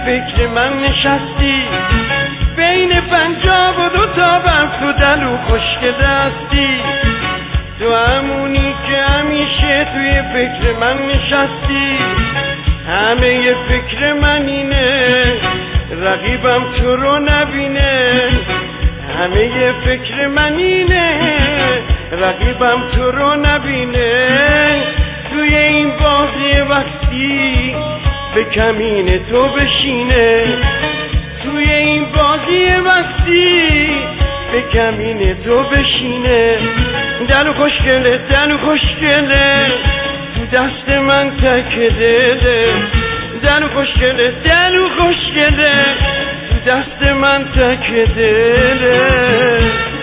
فکر من نشستی، بین 52 تا برف و دلو خشک دستی. تو همونی که همیشه توی فکر من نشستی، همه فکر من اینه رقیبم تو رو نبینه. همه فکر من اینه رقیبم تو رو نبینه. توی این بازی وقتی به کمین تو بشینه، توی این بازی وقتی به کمین تو بشینه. دلو خوشگله دلو خوشگله تو دست من تک دله. دلو خوشگله دلو خوشگله تو دست من تک دله.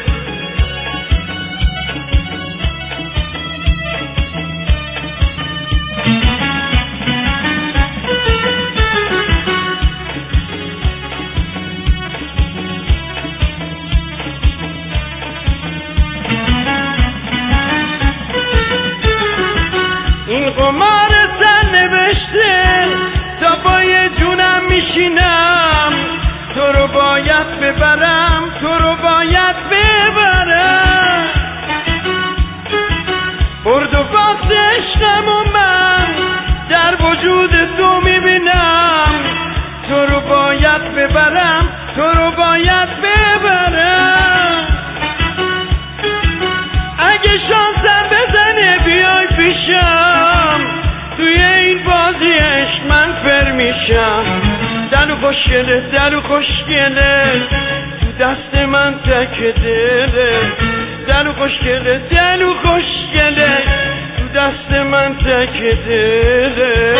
این قمار سر نوشته تا پای جونم میشینم، تو رو باید ببرم تو رو باید ببرم. برد و باخت عشقم و من در وجود تو میبینم، تو رو باید ببرم تو رو باید ببرم. اگه شانسم بزنه بیای پیشم، توی این بازی عشق من فر میشم. دلو خوشگله دلو خوشگله تو دست من تک دله. دلو خوشگله دلو خوشگله تو دست من تک دله.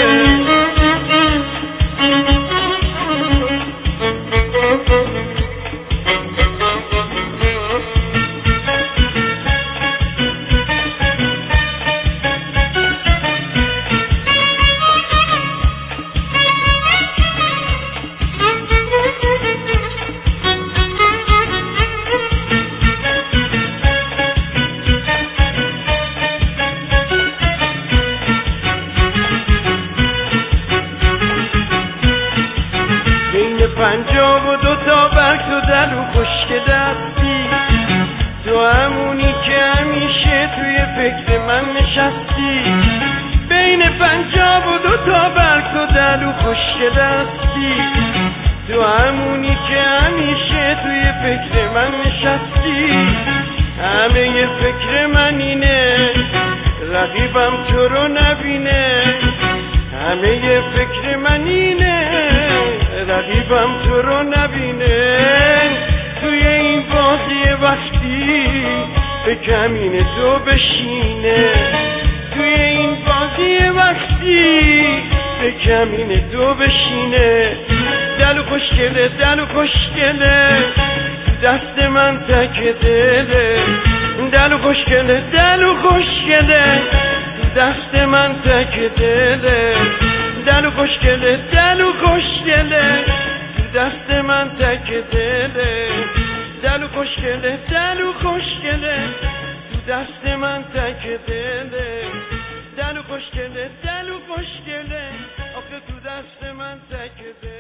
بین 52 تا برگ تو دلو خشک دستی، تو همونی که همیشه توی فکر من نشستی. بین 52 تا برگ تو دلو خشک دستی، تو همونی که همیشه توی فکر من نشستی. همه فکر من اینه رقیبم تو رو نبینه. همه فکر من اینه رقیبم تو رو نبینه. توی این بازی وقتی به کمین تو بشینه، توی این بازی وقتی به کمین تو بشینه. دلو خوشگله دلو خوشگله دست من تک دله. دلو خوشگله دلو خوشگله دست من تک دله. دلو خوشگله دلو خوشگله دست من تک دله. دلو خوشگله دلو خوشگله دست من تک دله. دلو خوشگله دلو خوشگله آخه تو دست من تک دله.